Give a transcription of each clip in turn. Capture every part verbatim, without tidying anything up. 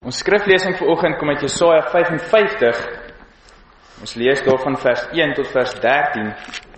Ons skriflesing vanoggend kom uit Jesaja vyf en vyftig. Ons lees daarvan vers een tot vers dertien.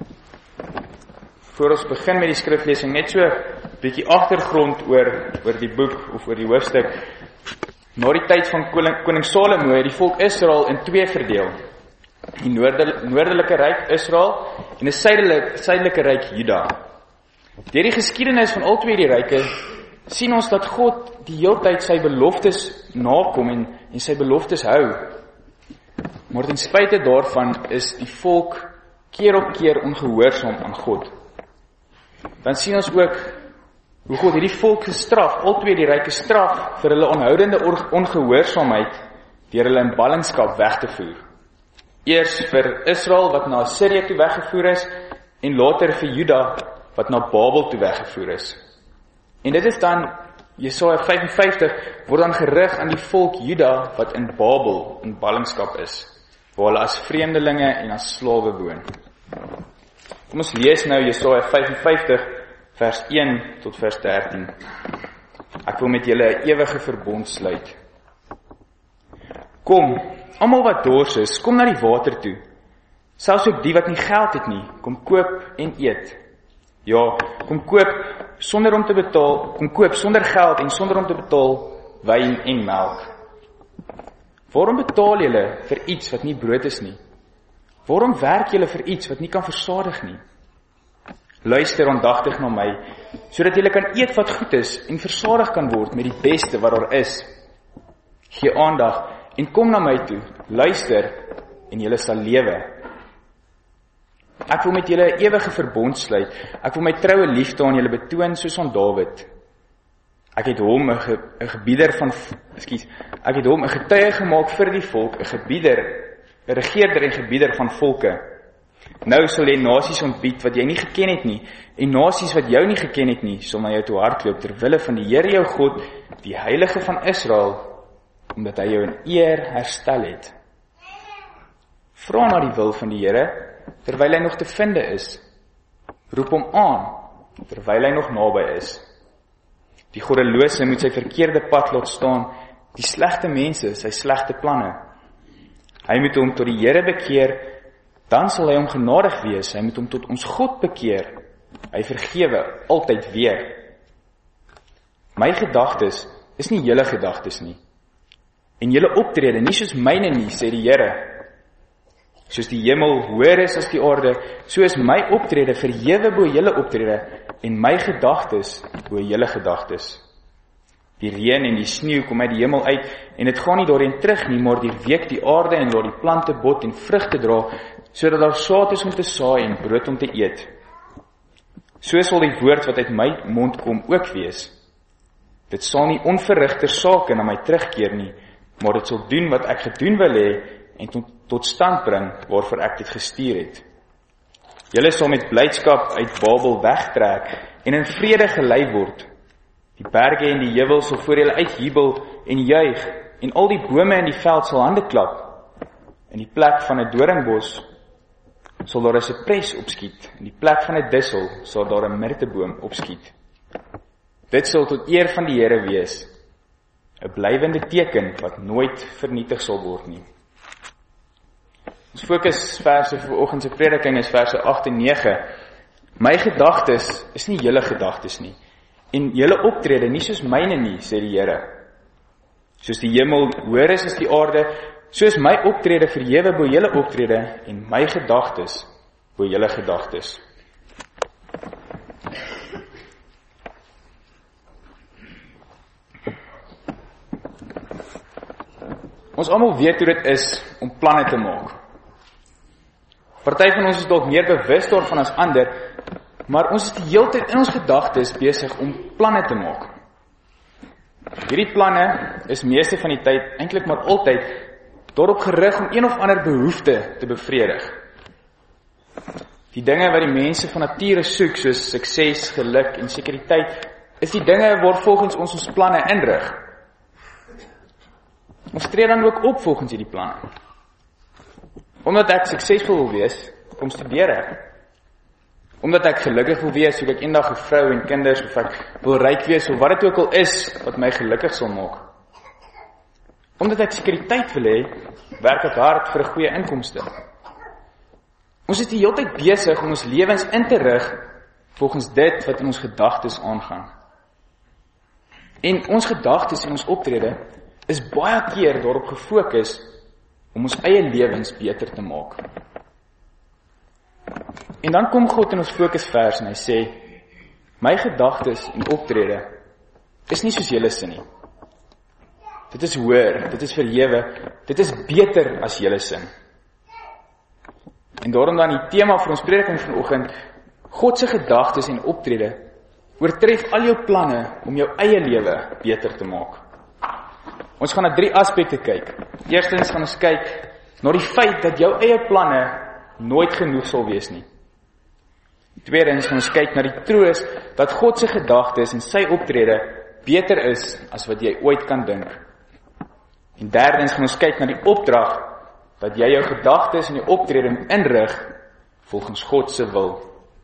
Voor ons begin met die skriflesing, net so 'n bietjie agtergrond oor, oor die boek of oor die hoofstuk. Na die tyd van koning, koning Salomo het die volk Israel in twee verdeel. Die noordel, noordelike ryk Israel en die suidelike, suidelike ryk Juda. Deur die geskiedenis van al twee die ryke sien ons dat God die hele tyd sy beloftes nakom en, en sy beloftes hou. Maar ten spyte daarvan is die volk keer op keer ongehoorsaam aan God. Dan sien ons ook hoe God hierdie volk gestraf, al twee die ryke straf vir hulle onhoudende ongehoorsaamheid deur hulle in ballingskap weg te voer. Eers vir Israel wat na Assirië toe weggevoer is en later vir Juda wat na Babel toe weggevoer is. En dit is dan, Jesaja vyf en vyftig, word dan gerig aan die volk Juda wat in Babel, in ballingskap is, waar hulle as vreemdelinge en as slawe woon. Kom ons lees nou Jesaja vyf en vyftig, vers een tot vers dertien. Ek wil met julle 'n ewige verbond sluit. Kom, almal wat dors is, kom na die water toe. Selfs ook die wat nie geld het nie, kom koop en eet. Ja, kom koop sonder om te betaal, kom koop sonder geld en sonder om te betaal wyn en melk. Waarom betaal julle vir iets wat nie brood is nie? Waarom werk julle vir iets wat nie kan versadig nie? Luister aandagtig na my, sodat julle kan eet wat goed is en versadig kan word met die beste wat daar is. Gee aandag en kom na my toe, luister en julle sal lewe. Ek wil met julle 'n ewige verbond sluit. Ek wil my troue liefde aan julle betoon soos aan Dawid. Ek het hom 'n ge, 'n gebieder van ekskuus, ek het hom 'n getuie gemaak vir die volk, 'n gebieder, 'n regeerder en gebieder van volke. Nou sal jy nasies ontbied wat jy nie geken het nie, en nasies wat jou nie geken het nie, sal na jou toe hardloop ter wille van die Here jou God, die Heilige van Israel, omdat hy jou in eer herstel het. Vra na die wil van die Here terwyl hy nog te vinde is. Roep hom aan terwyl hy nog naby is. Die goddelose moet sy verkeerde pad laat staan, die slegte mense sy slegte planne. Hy moet hom tot die Here bekeer, dan sal hy hom genadig wees. Hy moet hom tot ons God bekeer. Hy vergewe altyd weer. My gedagtes is nie julle gedagtes nie, en julle optrede nie soos myne nie, sê die Here. Soos die hemel hoër is as die aarde, so is my optrede verhewe bo julle optrede, en my gedagtes bo julle gedagtes. Die reën en die sneeu kom uit die hemel uit, en dit gaan nie daarheen terug nie, maar die week die aarde en laat die plante bot en vrugte dra, sodat daar saad is om te saai en brood om te eet. So sal die woord wat uit my mond kom ook wees. Dit sal nie onverrigter sake na my terugkeer nie, maar dit sal doen wat ek gedoen wil hê, en tot, tot stand bring waarvoor ek dit gestuur het. Julle sal met blydskap uit Babel wegtrek en in vrede gelei word. Die berge en die heuwel sal voor julle uitjubel en juig, en al die bome in die veld sal hande klap. In die plek van 'n doringbos sal daar 'n sipres opskiet, in die plek van 'n dissel sal daar 'n mirteboom opskiet. Dit sal tot eer van die Here wees, 'n blywende teken wat nooit vernietig sal word nie. Ons fokusverse vir vanoggend se prediking is verse agt en nege. My gedagtes is nie julle gedagtes nie, en julle optrede nie soos myne nie, sê die Here. Soos die hemel hoër is as die aarde, so is my optrede verhewe bo julle optrede, en my gedagtes bo julle gedagtes. Ons almal weet hoe dit is om planne te maak. Party van ons is dalk meer bewus daarvan as ander, maar ons is die hele tyd in ons gedagtes besig om planne te maak. Hierdie planne is meeste van die tyd, eintlik maar altyd, daarop gerig om een of ander behoefte te bevredig. Die dinge wat die mense van nature soek, soos sukses, geluk en sekuriteit, is die dinge waar volgens ons ons planne inrig. Ons tree dan ook op volgens hierdie planne. Omdat ek suksesvol wil wees, kom studeer ek. Omdat ek gelukkig wil wees, soek ek eendag 'n vrou en kinders, of ek wil ryk wees, of wat dit ook al is, wat my gelukkig sal maak. Omdat ek sekuriteit wil hê, werk ek hard vir 'n goeie inkomste. Ons is die hele tyd besig om ons lewens in te rig volgens dit wat in ons gedagtes aangaan. En ons gedagtes en ons optrede is baie keer daarop gefokus om ons eie lewens beter te maak. En dan kom God in ons fokusvers en hy sê, my gedagtes en optrede is nie soos julle sin nie. Dit is hoër, dit is verhewe, dit is beter as julle sin. En daarom dan die tema vir ons prediking vanoggend, God se gedagtes en optrede oortref al jou planne om jou eie lewe beter te maak. Ons gaan na drie aspekte kyk. Eerstens gaan ons kyk na die feit dat jou eie planne nooit genoeg sal wees nie. Tweedens gaan ons kyk na die troos dat God se gedagtes en sy optrede beter is as wat jy ooit kan dink. En derdens gaan ons kyk na die opdrag dat jy jou gedagtes en jou optrede inrig volgens God se wil.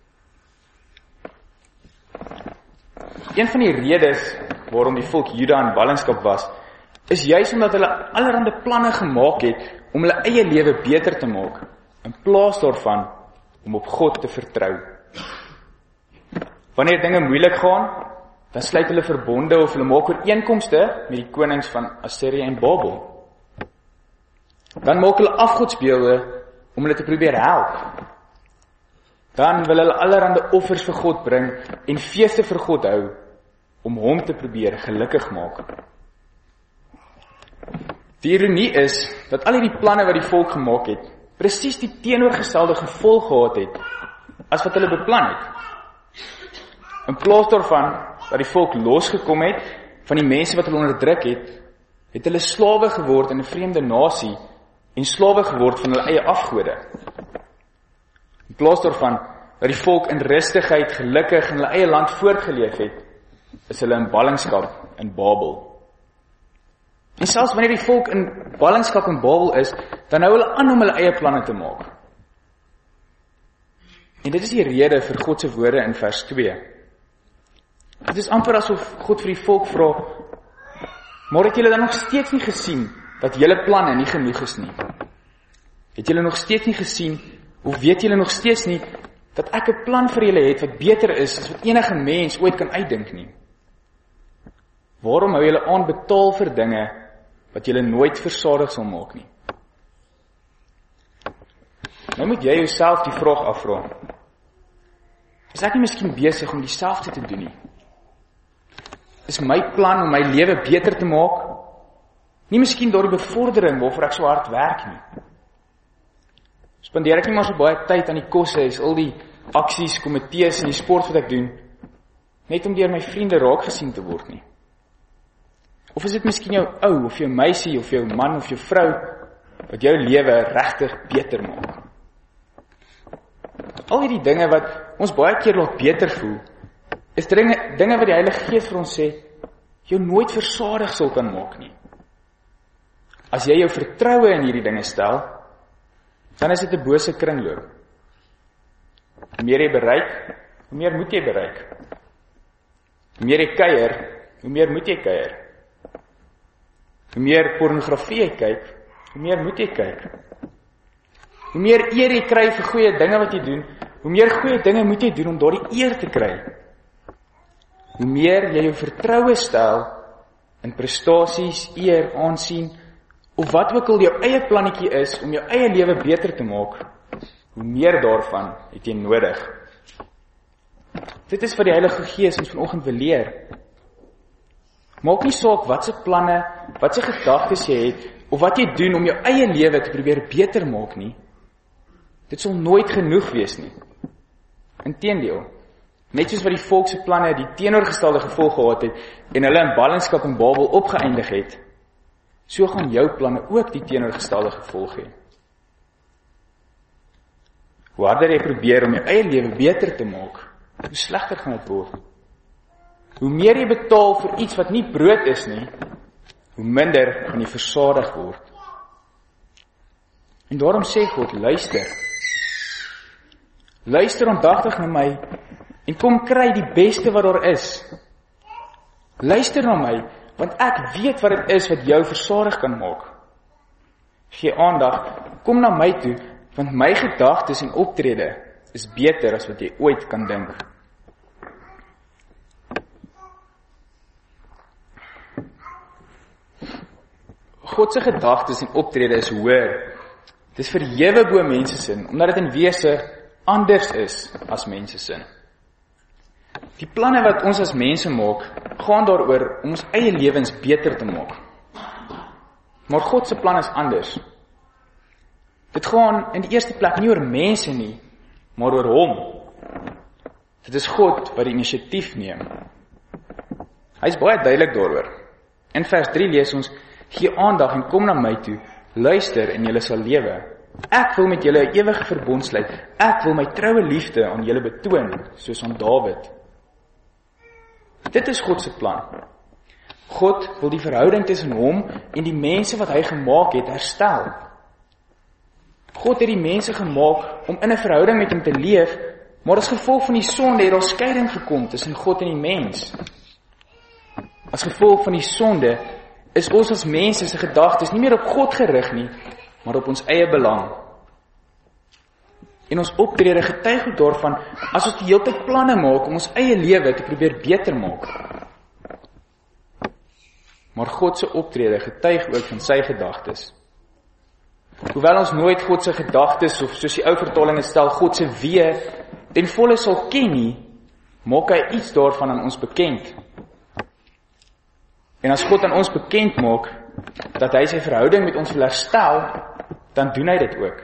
Een van die redes waarom die volk Juda in ballingskap was, is juis omdat hulle allerhande planne gemaak het om hulle eie lewe beter te maak, in plaas daarvan om op God te vertrou. Wanneer dinge moeilik gaan, dan sluit hulle verbonde of hulle maak ooreenkomste met die konings van Assirië en Babel. Dan maak hulle afgodsbeelde om hulle te probeer help. Dan wil hulle allerhande offers vir God bring en feeste vir God hou om hom te probeer gelukkig maak. Die ironie is dat al die planne wat die volk gemaak het, presies die teenoorgestelde gevolg gehad het as wat hulle beplan het. In plaas daarvan dat die volk losgekom het van die mense wat hulle onderdruk het, het hulle slawe geword in 'n vreemde nasie en slawe geword van hulle eie afgode. In plaas daarvan dat die volk in rustigheid gelukkig in hulle eie land voortgeleef het, is hulle in ballingskap in Babel. En selfs wanneer die volk in ballingskap in Babel is, dan hou hulle aan om hulle eie planne te maak. En dit is die rede vir God se woorde in vers twee. Dit is amper asof God vir die volk vra, maar het julle dan nog steeds nie gesien dat julle planne nie genoeg is nie? Het julle nog steeds nie gesien, of weet julle nog steeds nie, dat ek 'n plan vir julle het wat beter is as wat enige mens ooit kan uitdink nie? Waarom hou julle aan betaal vir dinge wat julle nooit versadig sal maak nie? Nou moet jy jouself die vraag afvra, is ek nie miskien besig om dieselfde te doen nie? Is my plan om my lewe beter te maak nie miskien door die bevordering waarvoor ek so hard werk nie? Spandeer ek nie maar so baie tyd aan die koshuis, al die aksies, komitees en die sport wat ek doen, net om deur my vriende raak gesien te word nie? Of is dit miskien jou ou, of jou meisie, of jou man, of jou vrou, wat jou lewe regtig beter maak? Al hierdie dinge wat ons baie keer laat beter voel, is dinge, dinge wat die Heilige Gees vir ons sê, jou nooit versadig sal kan maak nie. As jy jou vertroue in hierdie dinge stel, dan is dit 'n bose kringloop. Hoe meer jy bereik, hoe meer moet jy bereik. Hoe meer jy kuier, hoe meer moet jy kuier. Hoe meer pornografie jy kyk, hoe meer moet jy kyk. Hoe meer eer jy kry vir goeie dinge wat jy doen, hoe meer goeie dinge moet jy doen om daardie eer te kry. Hoe meer jy jou vertroue stel in prestasies, eer, aansien, of wat ook al jou eie plannetjie is om jou eie lewe beter te maak, hoe meer daarvan het jy nodig. Dit is wat die Heilige Gees ons vanoggend wil leer. Maak nie saak wat se planne, wat se gedagtes jy het, of wat jy doen om jou eie lewe te probeer beter maak nie. Dit sal nooit genoeg wees nie. Inteendeel, net soos wat die volk se planne die teenoorgestelde gevolg gehad het en hulle in ballingskap in Babel opgeëindig het, so gaan jou planne ook die teenoorgestelde gevolg hê. Hoe harder jy probeer om jou eie lewe beter te maak, hoe slegter gaan dit word. Hoe meer jy betaal vir iets wat nie brood is nie, hoe minder gaan jy versadig word. En daarom sê God, luister. Luister aandagtig na my en kom kry die beste wat daar is. Luister na my, want ek weet wat dit is wat jou versadig kan maak. Gee aandag, kom na my toe, want my gedagtes en optrede is beter as wat jy ooit kan dink. God se gedagtes en optrede is hoër. Dit is verhewe bo mense sin, omdat dit in wese anders is as mense sin. Die planne wat ons as mense maak, gaan daaroor om ons eie lewens beter te maak. Maar God se plan is anders. Dit gaan in die eerste plek nie oor mense nie, maar oor hom. Dit is God wat die inisiatief neem. Hy is baie duidelik daaroor. In vers drie lees ons, gee aandag en kom na my toe, luister en julle sal lewe. Ek wil met julle 'n ewige verbond sluit. Ek wil my troue liefde aan julle betoon, soos aan Dawid. Dit is God se plan. God wil die verhouding tussen hom en die mense wat hy gemaak het herstel. God het die mense gemaak om in 'n verhouding met hom te leef, maar as gevolg van die sonde het daar skeiding gekom tussen God en die mens. As gevolg van die sonde is ons as mense se gedagtes nie meer op God gerig nie, maar op ons eie belang. En ons optrede getuig ook daarvan, as ons die hele tyd planne maak om ons eie lewe te probeer beter maak. Maar God se optrede getuig ook van sy gedagtes. Hoewel ons nooit God se gedagtes, of soos die ou vertalinge stel, God se weë ten volle sal ken nie, maak hy iets daarvan aan ons bekend. En as God aan ons bekend maak, dat hy sy verhouding met ons wil herstel, dan doen hy dit ook.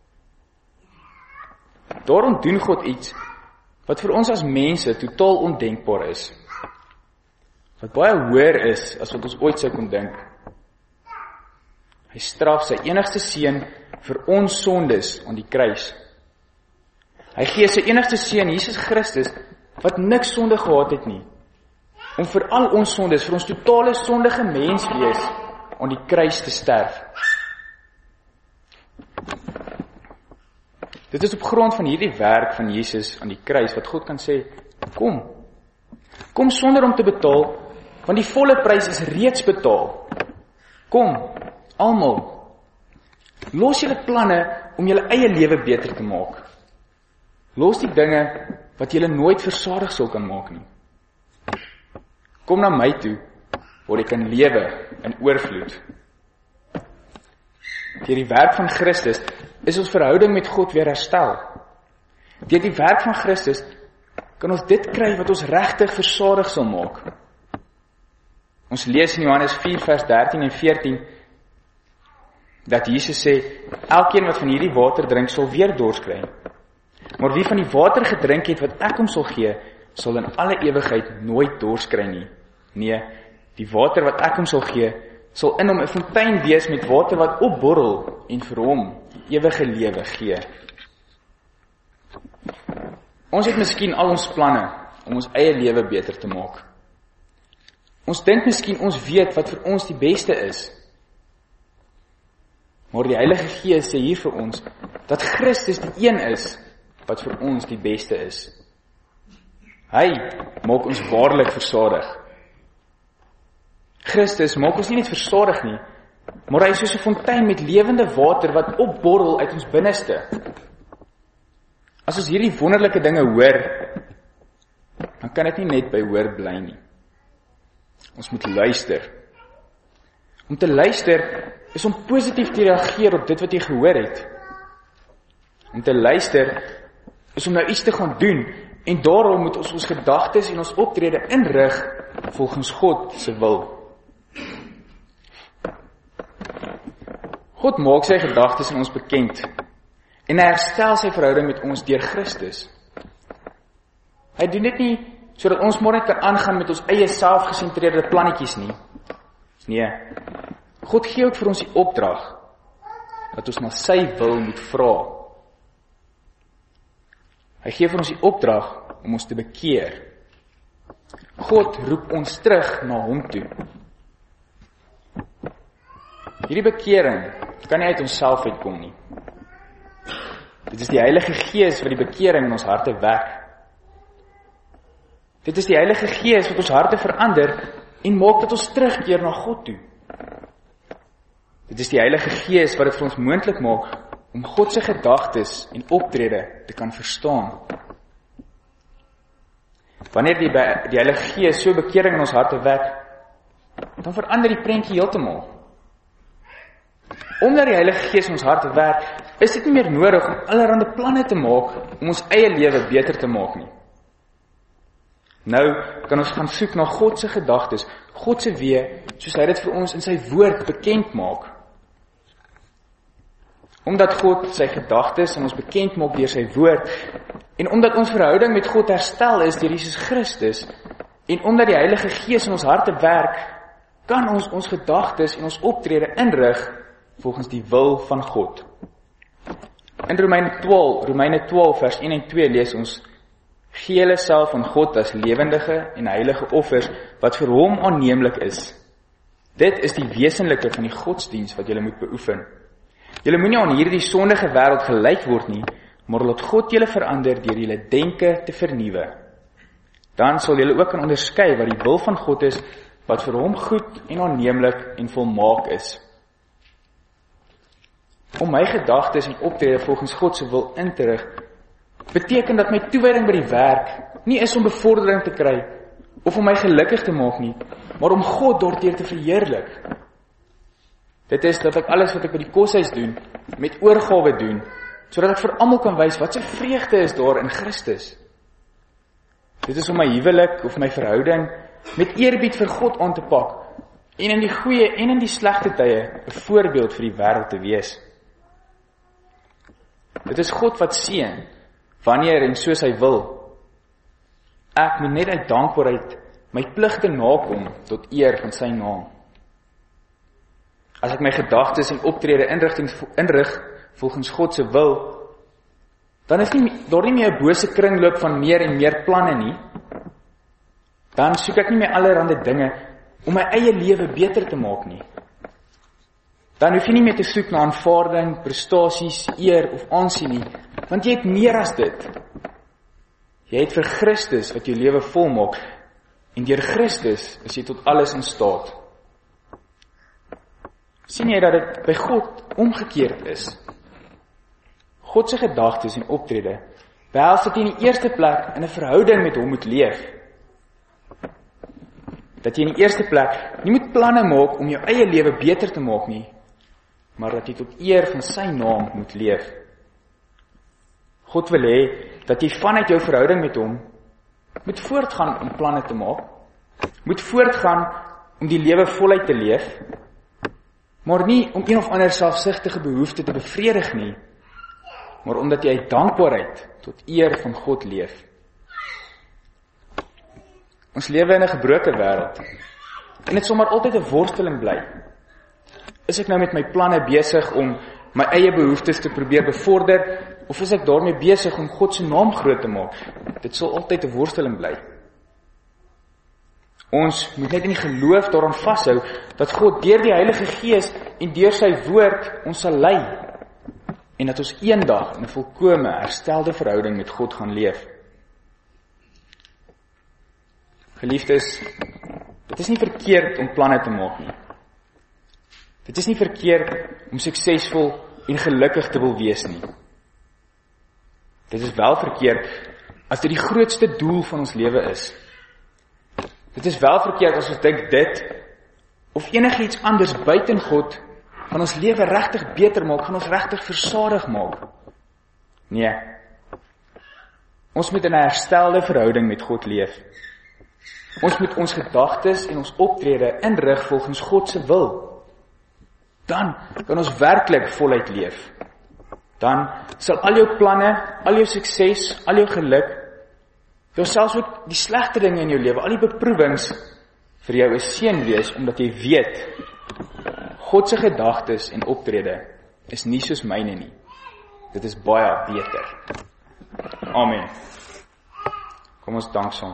Daarom doen God iets, wat vir ons as mense totaal ondenkbaar is. Wat baie hoër is, as wat ons ooit sou kon dink. Hy straf sy enigste seun vir ons sondes aan die kruis. Hy gee sy enigste seun, Jesus Christus, wat niks sonde gehad het nie, om vir al ons sondes, vir ons totale sondige mens wees, aan die kruis te sterf. Dit is op grond van hierdie werk van Jesus aan die kruis, wat God kan sê, kom, kom sonder om te betaal, want die volle prys is reeds betaal. Kom, almal, los julle planne om julle eie lewe beter te maak. Los die dinge wat julle nooit versadig sal kan maak nie. Kom na my toe, waar jy kan lewe in oorvloed. Deur die werk van Christus is ons verhouding met God weer herstel. Deur die werk van Christus kan ons dit kry wat ons regtig versadig sal maak. Ons lees in Johannes vier vers dertien en veertien dat Jesus sê, elkeen wat van hierdie water drink sal weer dors kry. Maar wie van die water gedrink het wat ek hom sal gee, sal in alle ewigheid nooit dors kry nie. Nee, die water wat ek hom sal gee, sal in hom 'n fontein wees met water wat opborrel en vir hom ewige lewe gee. Ons het miskien al ons planne om ons eie lewe beter te maak. Ons dink miskien ons weet wat vir ons die beste is. Maar die Heilige Gees sê hier vir ons, dat Christus die een is, wat vir ons die beste is. Hy maak ons waarlik versadig. Christus maak ons nie net versadig nie, maar hy is soos 'n fontein met lewende water wat opborrel uit ons binneste. As ons hierdie wonderlike dinge hoor, dan kan dit nie net by hoor bly nie. Ons moet luister. Om te luister is om positief te reageer op dit wat jy gehoor het. Om te luister is om nou iets te gaan doen, en daarom moet ons ons gedagtes en ons optrede inrig volgens God se wil. God maak sy gedagtes in ons bekend, en hy herstel sy verhouding met ons deur Christus. Hy doen dit nie sodat ons maar net kan aangaan met ons eie selfgesentreerde plannetjies nie. Nee, God gee ook vir ons die opdrag, dat ons na sy wil moet vra. Hy gee vir ons die opdrag om ons te bekeer. God roep ons terug na hom toe. Hierdie bekering kan nie uit onsself uitkom nie. Dit is die Heilige Gees wat die bekering in ons harte wek. Dit is die Heilige Gees wat ons harte verander, en maak dat ons terugkeer na God toe. Dit is die Heilige Gees wat dit vir ons moontlik maak om God se gedagtes en optrede te kan verstaan. Wanneer die, die Heilige Gees so bekering in ons harte wek, dan verander die prentjie heeltemal. Omdat die Heilige Gees in ons harte werk, is dit nie meer nodig om allerhande planne te maak om ons eie lewe beter te maak nie. Nou kan ons gaan soek na God se gedagtes, God se weë, soos hy dit vir ons in sy woord bekend maak. Omdat God sy gedagtes aan ons bekend maak deur sy woord, en omdat ons verhouding met God herstel is deur Jesus Christus, en omdat die Heilige Gees in ons harte werk, kan ons ons gedagtes en ons optrede inrig volgens die wil van God. In Romeine twaalf, Romeine twaalf vers een en twee lees ons: Gee julle self aan God as lewendige en heilige offers wat vir hom aanneemlik is. Dit is die wesenlike van die godsdiens wat julle moet beoefen. Julle moenie aan hierdie sondige wêreld gelyk word nie, maar laat God julle verander deur julle denke te vernuwe. Dan sal julle ook kan onderskei wat die wil van God is, wat vir hom goed en aanneemlik en volmaak is. Om my gedagtes en optrede volgens God se wil in te rig, beteken dat my toewyding by die werk nie is om bevordering te kry of om my gelukkig te maak nie, maar om God daardeur te verheerlik. Dit is dat ek alles wat ek by die koshuis doen, met oorgawe doen, sodat ek vir almal kan wys wat se vreugde is daar in Christus. Dit is om my huwelik of my verhouding met eerbied vir God aan te pak en in die goeie en in die slegte tye 'n voorbeeld vir die wêreld te wees. Dit is God wat seën wanneer en soos hy wil. Ek moet net uit dankbaarheid my pligte nakom tot eer van sy naam. As ek my gedagtes en optrede inrigting inrig volgens God se wil, dan is nie daar nie meer 'n bose kringloop van meer en meer planne nie. Dan soek ek nie meer allerhande dinge om my eie lewe beter te maak nie. Dan hoef jy nie meer te soek na aanvaarding, prestasies, eer of aansien nie, want jy het meer as dit. Jy het vir Christus wat jou lewe volmaak, en deur Christus is jy tot alles in staat. Sien jy dat dit by God omgekeerd is? God se gedagtes en optrede behels dat jy in die eerste plek in 'n verhouding met hom moet leef. Dat jy in die eerste plek nie moet planne maak om jou eie lewe beter te maak nie, maar dat jy tot eer van sy naam moet leef. God wil hê dat jy vanuit jou verhouding met hom moet voortgaan om planne te maak, moet voortgaan om die lewe voluit te leef, maar nie om een of ander selfsugtige behoefte te bevredig nie, maar omdat jy uit dankbaarheid tot eer van God leef. Ons lewe in 'n gebroke wêreld, en dit sommer altyd 'n worsteling bly. Is ek nou met my planne besig om my eie behoeftes te probeer bevorder, of is ek daarmee besig om God se naam groot te maak? Dit sal altyd 'n worsteling bly. Ons moet net in die geloof daaraan vashou, dat God deur die Heilige Gees en deur sy woord ons sal lei, en dat ons eendag in 'n volkome herstelde verhouding met God gaan leef. Geliefdes, dit is nie verkeerd om planne te maak nie. Dit is nie verkeerd om suksesvol en gelukkig te wil wees nie. Dit is wel verkeerd as dit die grootste doel van ons lewe is. Dit is wel verkeerd as ons dink dit of enigiets anders buiten God gaan ons lewe regtig beter maak, gaan ons regtig versadig maak. Nee. Ons moet in 'n herstelde verhouding met God leef. Ons moet ons gedagtes en ons optrede inrig volgens God se wil. Dan kan ons werklik voluit leef. Dan sal al jou planne, al jou sukses, al jou geluk, jouselfs ook die slegte dinge in jou lewe, al die beproewings vir jou 'n seën wees, omdat jy weet, God se gedagtes en optrede is nie soos myne nie. Dit is baie beter. Amen. Kom ons dank saam.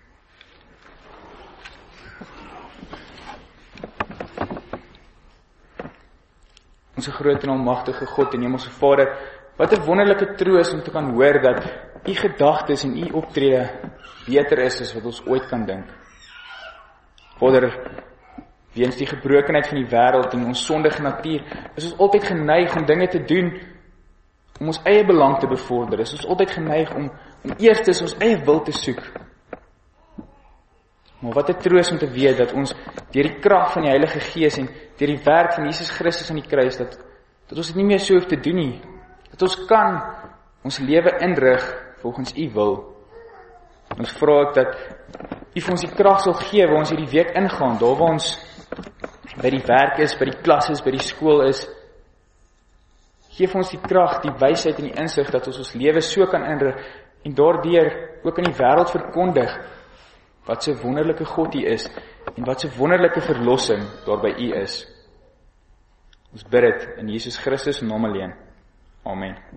Onse groot en almagtige God en Hemelse Vader, wat 'n wonderlike troos om te kan hoor dat U gedagtes en U optrede beter is as wat ons ooit kan dink. Vader, weens die gebrokenheid van die wêreld en ons sondige natuur, is ons altyd geneig om dinge te doen om ons eie belang te bevorder. Is ons altyd geneig om, om eerstens ons eie wil te soek. Maar wat 'n troos om te weet dat ons deur die krag van die Heilige Gees en deur die werk van Jesus Christus aan die kruis, dat, dat ons dit nie meer so hoef te doen nie. Dat ons kan ons lewe inrig volgens U wil. Ons vra ek dat U vir ons die krag sal gee waar ons hierdie week ingaan, daar waar ons by die werk is, by die klas is, by die skool is. Geef ons die krag, die wysheid en die insig dat ons ons lewe so kan inrig en daardeur ook in die wêreld verkondig wat so wonderlike God U is en wat so wonderlike verlossing daar by U is. Ons bid dit in Jesus Christus naam alleen. Amen.